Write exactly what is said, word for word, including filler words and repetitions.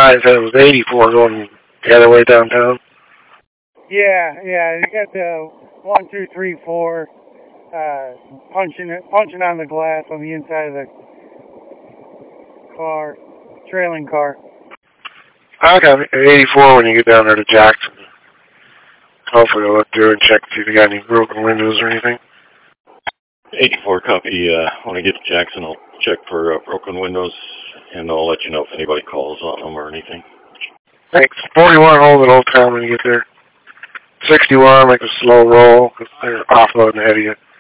I said it was eighty-four going the other way downtown. Yeah, yeah, you got the one, two, three, four, uh, punching it, punching on the glass on the inside of the car, trailing car. I got eighty-four when you get down there to Jackson. Hopefully I'll look through and check to see if they got any broken windows or anything. eighty-four copy. Uh, when I get to Jackson, I'll check for uh, broken windows, and I'll let you know if anybody calls on them or anything. Thanks. forty-one, hold it Old Town when you get there. sixty-one, make a slow roll, because they're offloading ahead of you.